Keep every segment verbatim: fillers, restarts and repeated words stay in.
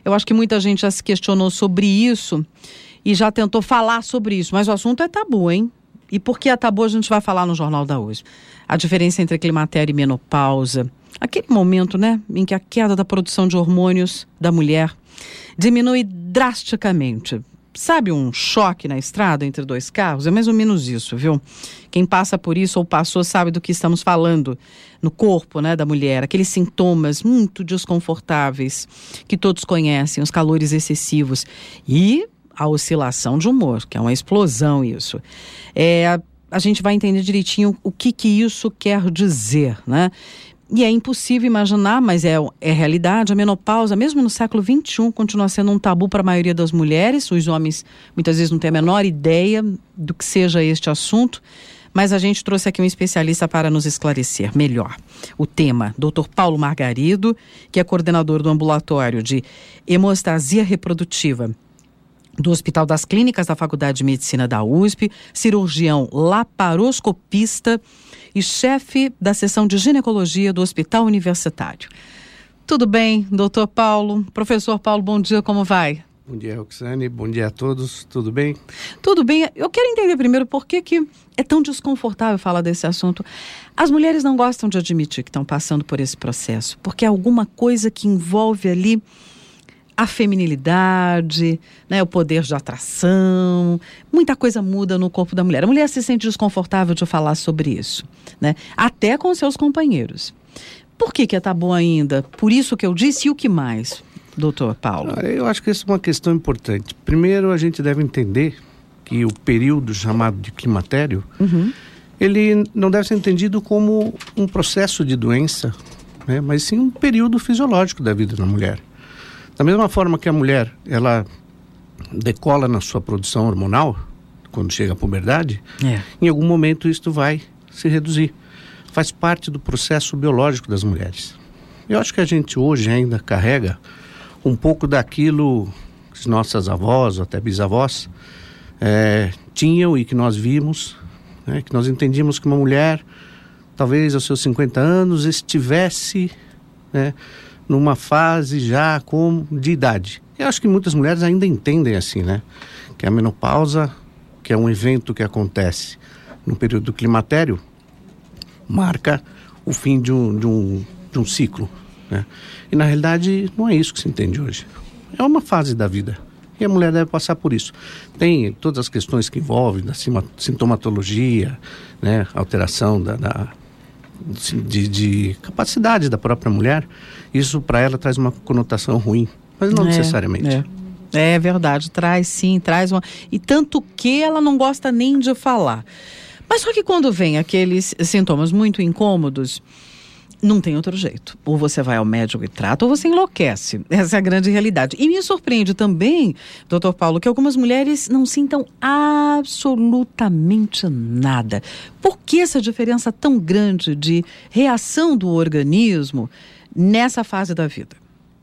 Eu acho que muita gente já se questionou sobre isso e já tentou falar sobre isso, mas o assunto é tabu, hein? E por que é tabu a gente vai falar no Jornal da U S P. A diferença entre climatério e menopausa, aquele momento, né, em que a queda da produção de hormônios da mulher diminui drasticamente. Sabe um choque na estrada entre dois carros? É mais ou menos isso, viu? Quem passa por isso ou passou sabe do que estamos falando no corpo, né, da mulher. Aqueles sintomas muito desconfortáveis que todos conhecem, os calores excessivos e a oscilação de humor, que é uma explosão isso. É, a gente vai entender direitinho o que, que isso quer dizer, né? E é impossível imaginar, mas é, é realidade, a menopausa, mesmo no século vinte e um, continua sendo um tabu para a maioria das mulheres. Os homens muitas vezes não têm a menor ideia do que seja este assunto, mas a gente trouxe aqui um especialista para nos esclarecer melhor o tema, doutor Paulo Margarido, que é coordenador do ambulatório de hemostasia reprodutiva do Hospital das Clínicas da Faculdade de Medicina da U S P, cirurgião laparoscopista e chefe da seção de ginecologia do Hospital Universitário. Tudo bem, doutor Paulo? Professor Paulo, bom dia, como vai? Bom dia, Roxane, bom dia a todos, tudo bem? Tudo bem, eu quero entender primeiro por que, que é tão desconfortável falar desse assunto. As mulheres não gostam de admitir que estão passando por esse processo, porque é alguma coisa que envolve ali a feminilidade, né, o poder de atração, muita coisa muda no corpo da mulher. A mulher se sente desconfortável de falar sobre isso, né, até com seus companheiros. Por que que é tabu ainda? Por isso que eu disse, e o que mais, doutor Paulo? Eu acho que essa é uma questão importante. Primeiro, a gente deve entender que o período chamado de climatério, uhum. ele não deve ser entendido como um processo de doença, né, mas sim um período fisiológico da vida da mulher. Da mesma forma que a mulher, ela decola na sua produção hormonal, quando chega à puberdade, é. em algum momento isso vai se reduzir. Faz parte do processo biológico das mulheres. Eu acho que a gente hoje ainda carrega um pouco daquilo que nossas avós, ou até bisavós, é, tinham e que nós vimos, né, que nós entendíamos que uma mulher, talvez aos seus cinquenta anos, estivesse, né, numa fase já com, de idade. Eu acho que muitas mulheres ainda entendem assim, né? Que a menopausa, que é um evento que acontece no período do climatério, marca o fim de um, de um, de um ciclo, né? E na realidade não é isso que se entende hoje. É uma fase da vida. E a mulher deve passar por isso. Tem todas as questões que envolvem da sintomatologia, né? Alteração da... da De, de capacidade da própria mulher, isso para ela traz uma conotação ruim, mas não é, necessariamente. É. é verdade, traz sim, traz uma... E tanto que ela não gosta nem de falar. Mas só que quando vem aqueles sintomas muito incômodos, não tem outro jeito. Ou você vai ao médico e trata, ou você enlouquece. Essa é a grande realidade. E me surpreende também, doutor Paulo, que algumas mulheres não sintam absolutamente nada. Por que essa diferença tão grande de reação do organismo nessa fase da vida?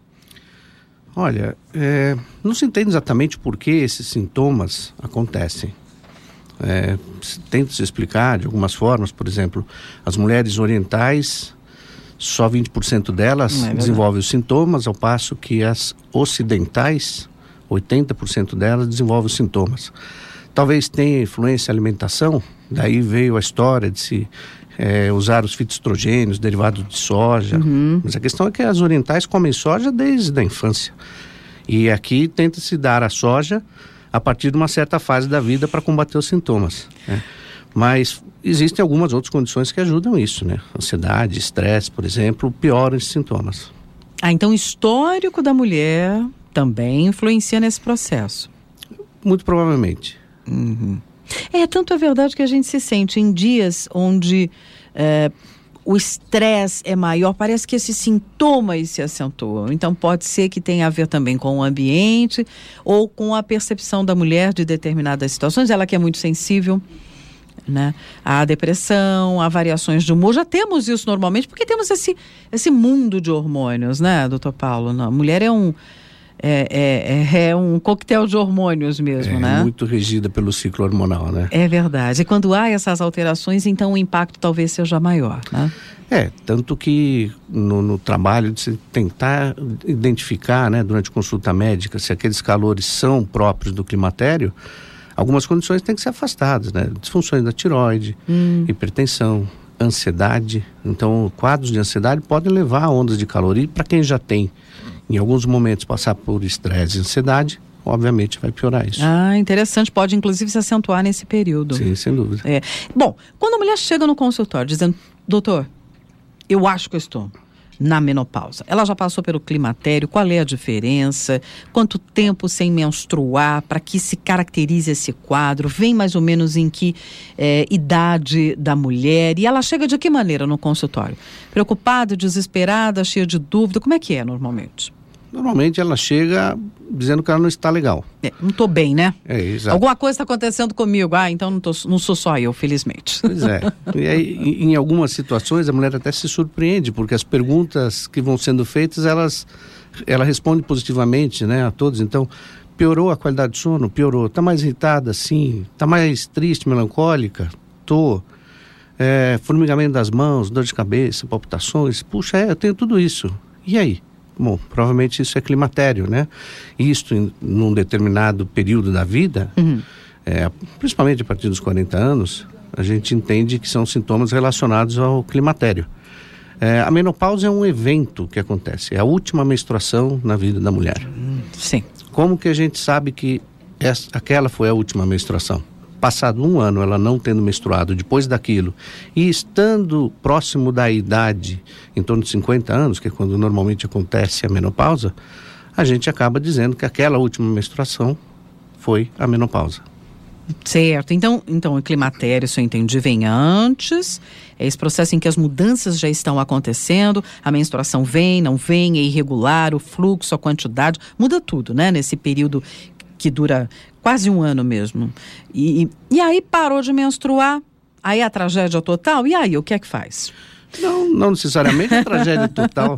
Olha, é, não se entende exatamente por que esses sintomas acontecem. É, tenta se explicar de algumas formas, por exemplo, as mulheres orientais... Só vinte por cento delas é desenvolvem os sintomas, ao passo que as ocidentais, oitenta por cento delas desenvolvem os sintomas. Talvez tenha influência a alimentação, daí veio a história de se é, usar os fitoestrogênios, derivados de soja. Uhum. Mas a questão é que as orientais comem soja desde a infância. E aqui tenta-se dar a soja a partir de uma certa fase da vida para combater os sintomas, né? Mas existem algumas outras condições que ajudam isso, né? Ansiedade, estresse, por exemplo, pioram esses sintomas. Ah, então o histórico da mulher também influencia nesse processo? Muito provavelmente. Uhum. É, tanto é verdade que a gente se sente em dias onde é, o estresse é maior, parece que esses sintomas se acentuam. Então pode ser que tenha a ver também com o ambiente ou com a percepção da mulher de determinadas situações, ela que é muito sensível, né? A depressão, a variações de humor, já temos isso normalmente, porque temos esse, esse mundo de hormônios, né, doutor Paulo? Não, a mulher é um, é, é, é um coquetel de hormônios mesmo, é, né? É muito regida pelo ciclo hormonal, né? É verdade. E quando há essas alterações, então o impacto talvez seja maior, né? É, tanto que no, no trabalho de se tentar identificar, né, durante consulta médica, se aqueles calores são próprios do climatério, algumas condições têm que ser afastadas, né? Disfunções da tireoide, hum. hipertensão, ansiedade. Então, quadros de ansiedade podem levar a ondas de calor. E para quem já tem, em alguns momentos, passar por estresse e ansiedade, obviamente vai piorar isso. Ah, interessante. Pode, inclusive, se acentuar nesse período. Sim, sem dúvida. É. Bom, quando a mulher chega no consultório dizendo, doutor, eu acho que eu estou na menopausa. Ela já passou pelo climatério, qual é a diferença? Quanto tempo sem menstruar para que se caracterize esse quadro? Vem mais ou menos em que é, idade da mulher? E ela chega de que maneira no consultório? Preocupada, desesperada, cheia de dúvida? Como é que é normalmente? Normalmente ela chega dizendo que ela não está legal. É, não estou bem, né? É, exato. Alguma coisa está acontecendo comigo. Ah, então não, tô, não sou só eu, felizmente. Pois é. E aí, em algumas situações, a mulher até se surpreende, porque as perguntas que vão sendo feitas, elas, ela responde positivamente, né, a todos. Então, piorou a qualidade de sono? Piorou. Está mais irritada? Sim. Está mais triste, melancólica? Tô. É, formigamento das mãos, dor de cabeça, palpitações? Puxa, é, eu tenho tudo isso. E aí? Bom, provavelmente isso é climatério, né? Isto em num determinado período da vida, uhum. é, principalmente a partir dos quarenta anos, a gente entende que são sintomas relacionados ao climatério. É, a menopausa é um evento que acontece, é a última menstruação na vida da mulher. Sim. Como que a gente sabe que essa, aquela foi a última menstruação? Passado um ano ela não tendo menstruado depois daquilo e estando próximo da idade, em torno de cinquenta anos, que é quando normalmente acontece a menopausa, a gente acaba dizendo que aquela última menstruação foi a menopausa. Certo, então, então o climatério, se eu entendi, vem antes, é esse processo em que as mudanças já estão acontecendo, a menstruação vem, não vem, é irregular, o fluxo, a quantidade, muda tudo, né, nesse período que dura quase um ano mesmo. E, e aí parou de menstruar, aí a tragédia total, e aí o que é que faz? Não, não necessariamente a tragédia total.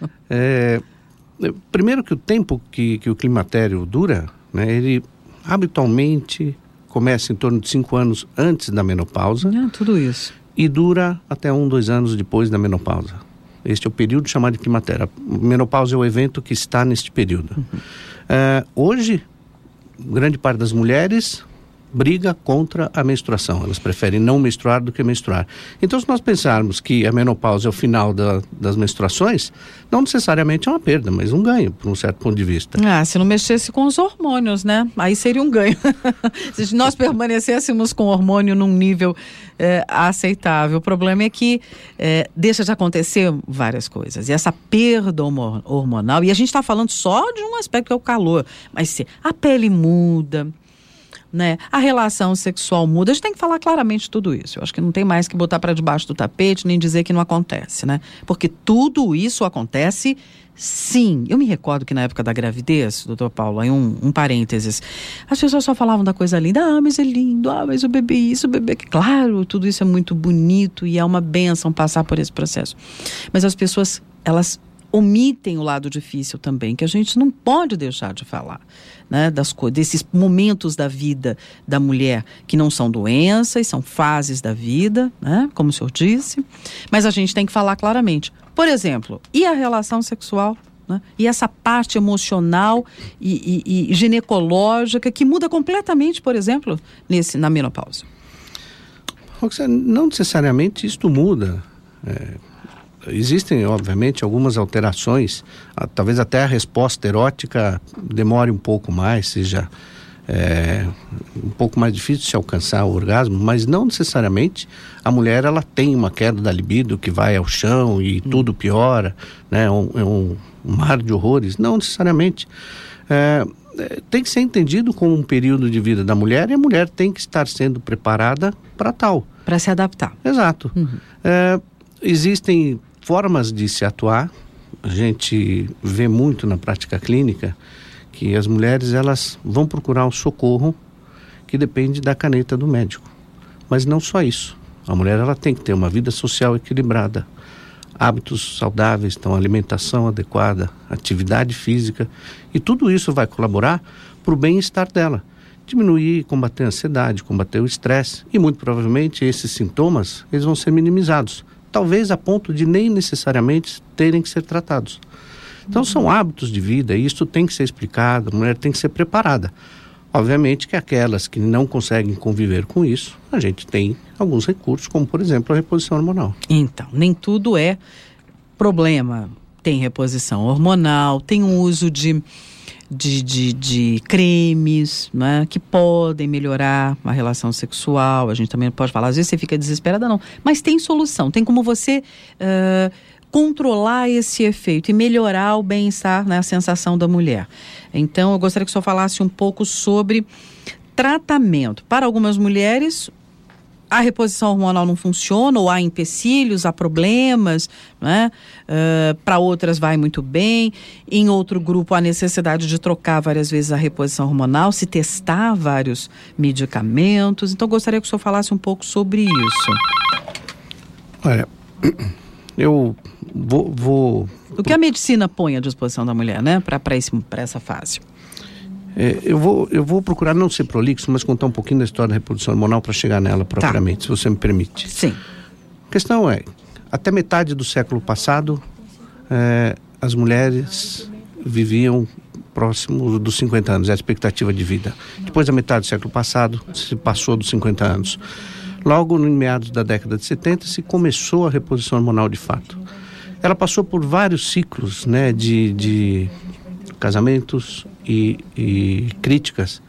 É, primeiro que o tempo que, que o climatério dura, né, ele habitualmente começa em torno de cinco anos antes da menopausa. Ah, tudo isso. E dura até um, dois anos depois da menopausa. Este é o período chamado de climatério. A menopausa é o evento que está neste período. Uhum. É, hoje, grande parte das mulheres briga contra a menstruação. Elas preferem não menstruar do que menstruar. Então, se nós pensarmos que a menopausa é o final da, das menstruações, não necessariamente é uma perda, mas um ganho, por um certo ponto de vista. Ah, se não mexesse com os hormônios, né? Aí seria um ganho. Se nós permanecêssemos com o hormônio num nível é, aceitável. O problema é que é, deixa de acontecer várias coisas. E essa perda hormonal, e a gente está falando só de um aspecto que é o calor, mas se a pele muda, né? A relação sexual muda, a gente tem que falar claramente tudo isso. Eu acho que não tem mais que botar para debaixo do tapete nem dizer que não acontece, né? Porque tudo isso acontece sim. Eu me recordo que na época da gravidez, doutor Paulo, aí um, um parênteses, as pessoas só falavam da coisa linda, ah, mas é lindo, ah, mas o bebê isso, o bebê... Claro, tudo isso é muito bonito e é uma bênção passar por esse processo. Mas as pessoas, elas omitem o lado difícil também, que a gente não pode deixar de falar, né, das co- desses momentos da vida da mulher, que não são doenças, são fases da vida, né, como o senhor disse, mas a gente tem que falar claramente. Por exemplo, e a relação sexual? Né? E essa parte emocional e, e, e ginecológica que muda completamente, por exemplo, nesse, na menopausa? Não necessariamente isto muda. É... Existem, obviamente, algumas alterações, ah, talvez até a resposta erótica demore um pouco mais, seja é, um pouco mais difícil de se alcançar o orgasmo, mas não necessariamente a mulher ela tem uma queda da libido que vai ao chão e hum. tudo piora, né? É um, é um mar de horrores. Não necessariamente. É, tem que ser entendido como um período de vida da mulher e a mulher tem que estar sendo preparada para tal. Para se adaptar. Exato. Uhum. É, existem formas de se atuar. A gente vê muito na prática clínica que as mulheres elas vão procurar um socorro que depende da caneta do médico. Mas não só isso. A mulher ela tem que ter uma vida social equilibrada, hábitos saudáveis, então alimentação adequada, atividade física, e tudo isso vai colaborar para o bem-estar dela. Diminuir, combater a ansiedade, combater o estresse, e muito provavelmente esses sintomas eles vão ser minimizados. talvez a ponto de nem necessariamente terem que ser tratados. Então são hábitos de vida e isso tem que ser explicado, a mulher tem que ser preparada. Obviamente que aquelas que não conseguem conviver com isso, a gente tem alguns recursos, como por exemplo a reposição hormonal. Então, nem tudo é problema. Tem reposição hormonal, tem o uso de, de, de, de cremes, né, que podem melhorar a relação sexual. A gente também pode falar, às vezes você fica desesperada, não. Mas tem solução, tem como você uh, controlar esse efeito e melhorar o bem-estar, né, a sensação da mulher. Então, eu gostaria que o senhor falasse um pouco sobre tratamento. Para algumas mulheres, a reposição hormonal não funciona, ou há empecilhos, há problemas, né? Uh, para outras vai muito bem. Em outro grupo, há necessidade de trocar várias vezes a reposição hormonal, se testar vários medicamentos. Então, eu gostaria que o senhor falasse um pouco sobre isso. Olha, eu vou... vou... O que a medicina põe à disposição da mulher, né? Para para essa fase. É, eu, vou, eu vou procurar não ser prolixo, mas contar um pouquinho da história da reprodução hormonal para chegar nela propriamente, tá, se você me permite. Sim. A questão é, até metade do século passado, é, as mulheres viviam próximo dos cinquenta anos, é a expectativa de vida. Depois da metade do século passado, se passou dos cinquenta anos. Logo, em meados da década de setenta, se começou a reposição hormonal de fato. Ela passou por vários ciclos, né, de, de casamentos e, e críticas.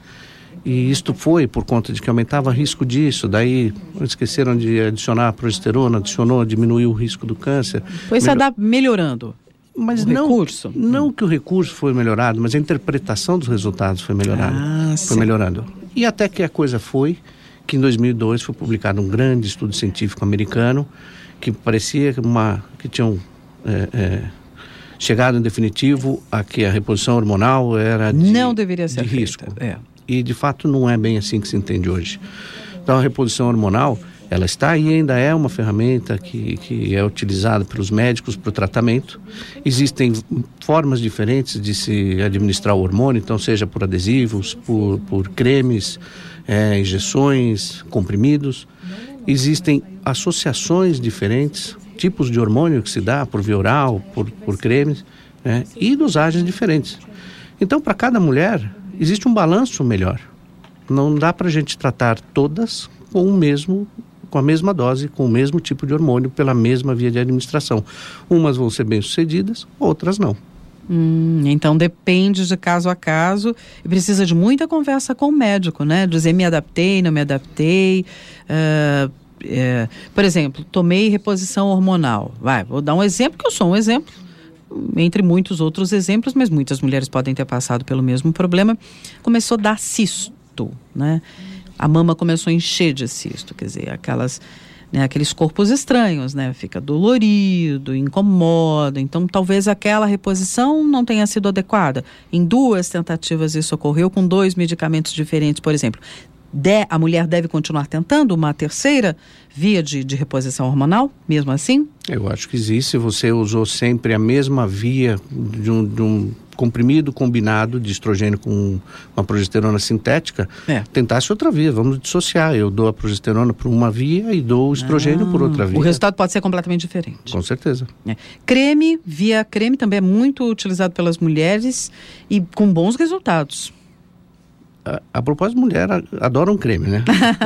E isto foi por conta de que aumentava o risco disso, daí esqueceram de adicionar a progesterona, adicionou, diminuiu o risco do câncer. Foi se Melhor... melhorando mas o não, recurso? Não que o recurso foi melhorado, mas a interpretação dos resultados foi melhorada. Ah, foi melhorando. E até que a coisa foi que em dois mil e dois foi publicado um grande estudo científico americano que parecia uma, que tinham é, é, chegado em definitivo a que a reposição hormonal era de, não deveria ser de feita. risco. É. E de fato não é bem assim que se entende hoje. Então a reposição hormonal, ela está aí, ainda é uma ferramenta que, que é utilizada pelos médicos para o tratamento. Existem formas diferentes de se administrar o hormônio, então seja por adesivos, por, por cremes, é, injeções, comprimidos. Existem associações diferentes, tipos de hormônio que se dá por via oral, por, por cremes, né, e dosagens diferentes. Então, para cada mulher, existe um balanço melhor. Não dá para a gente tratar todas com o mesmo, com a mesma dose, com o mesmo tipo de hormônio, pela mesma via de administração. Umas vão ser bem-sucedidas, outras não. Hum, então depende de caso a caso e precisa de muita conversa com o médico, né? Dizer me adaptei, não me adaptei. Uh, uh, por exemplo, tomei reposição hormonal. Vai, vou dar um exemplo, que eu sou um exemplo, entre muitos outros exemplos, mas muitas mulheres podem ter passado pelo mesmo problema. Começou a dar cisto, né? A mama começou a encher de cisto, quer dizer, aquelas, né, aqueles corpos estranhos, né? Fica dolorido, incomoda. Então, talvez aquela reposição não tenha sido adequada. Em duas tentativas isso ocorreu com dois medicamentos diferentes, por exemplo. De, a mulher deve continuar tentando uma terceira via de, de reposição hormonal, mesmo assim? Eu acho que existe. Se você usou sempre a mesma via de um, de um comprimido combinado de estrogênio com uma progesterona sintética, é. Tentasse outra via, vamos dissociar. Eu dou a progesterona por uma via e dou o estrogênio ah, por outra via. O resultado pode ser completamente diferente. Com certeza. É. Creme, via creme também é muito utilizado pelas mulheres e com bons resultados. A, a propósito, mulher adora um creme, né?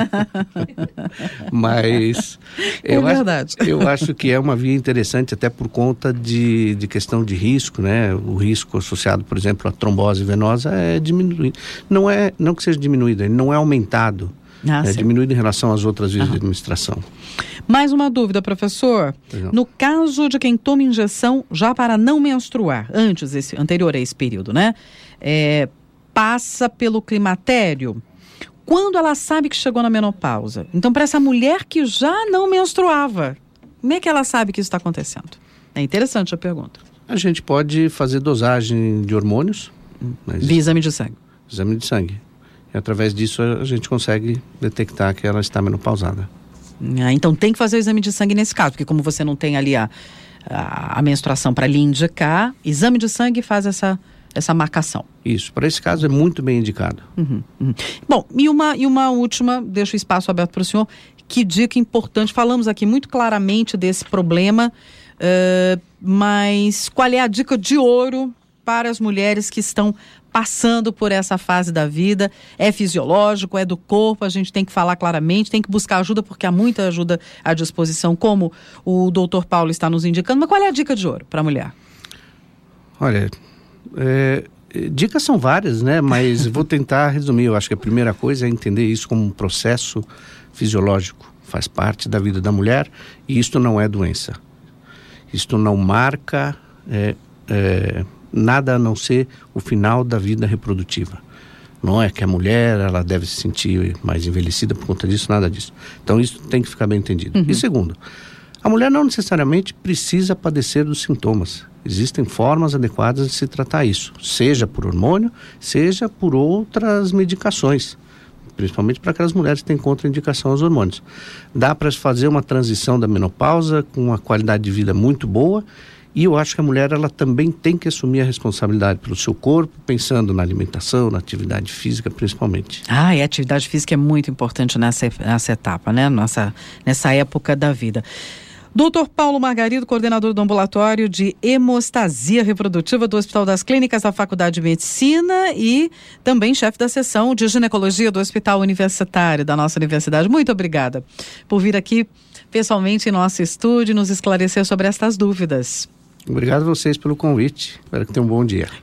Mas é eu, verdade. Acho, eu acho que é uma via interessante até por conta de, de questão de risco, né? O risco associado, por exemplo, à trombose venosa é diminuído. Não é, não que seja diminuído, ele não é aumentado. Ah, é sim. Diminuído em relação às outras vias Aham. de administração. Mais uma dúvida, professor. No caso de quem toma injeção já para não menstruar, antes desse, anterior a esse período, né? É... passa pelo climatério, quando ela sabe que chegou na menopausa. Então, para essa mulher que já não menstruava, como é que ela sabe que isso está acontecendo? É interessante a pergunta. A gente pode fazer dosagem de hormônios. Mas... via exame de sangue. Exame de sangue. E através disso a gente consegue detectar que ela está menopausada. Ah, então tem que fazer o exame de sangue nesse caso, porque como você não tem ali a, a, a menstruação para lhe indicar, exame de sangue faz essa... essa marcação. Isso, para esse caso é muito bem indicado. Uhum, uhum. Bom, e uma, e uma última, deixo o espaço aberto para o senhor, Que dica importante. Falamos aqui muito claramente desse problema, uh, mas qual é a dica de ouro para as mulheres que estão passando por essa fase da vida? É fisiológico, é do corpo, a gente tem que falar claramente, tem que buscar ajuda, porque há muita ajuda à disposição, como o doutor Paulo está nos indicando. Mas qual é a dica de ouro para a mulher? Olha, é, dicas são várias, né? Mas vou tentar resumir. Eu acho que a primeira coisa é entender isso como um processo fisiológico. Faz parte da vida da mulher e isto não é doença. Isto não marca é, é, nada a não ser o final da vida reprodutiva. Não é que a mulher ela deve se sentir mais envelhecida por conta disso, nada disso. Então isso tem que ficar bem entendido. Uhum. E segundo, a mulher não necessariamente precisa padecer dos sintomas. Existem formas adequadas de se tratar isso, seja por hormônio, seja por outras medicações, principalmente para aquelas mulheres que têm contraindicação aos hormônios. Dá para fazer uma transição da menopausa com uma qualidade de vida muito boa, e eu acho que a mulher ela também tem que assumir a responsabilidade pelo seu corpo, pensando na alimentação, na atividade física principalmente. Ah, e a atividade física é muito importante nessa, nessa etapa, né? Nessa, nessa época da vida. doutor Paulo Margarido, coordenador do ambulatório de hemostasia reprodutiva do Hospital das Clínicas da Faculdade de Medicina e também chefe da seção de ginecologia do Hospital Universitário da nossa universidade. Muito obrigada por vir aqui pessoalmente em nosso estúdio e nos esclarecer sobre estas dúvidas. Obrigado a vocês pelo convite. Espero que tenham um bom dia.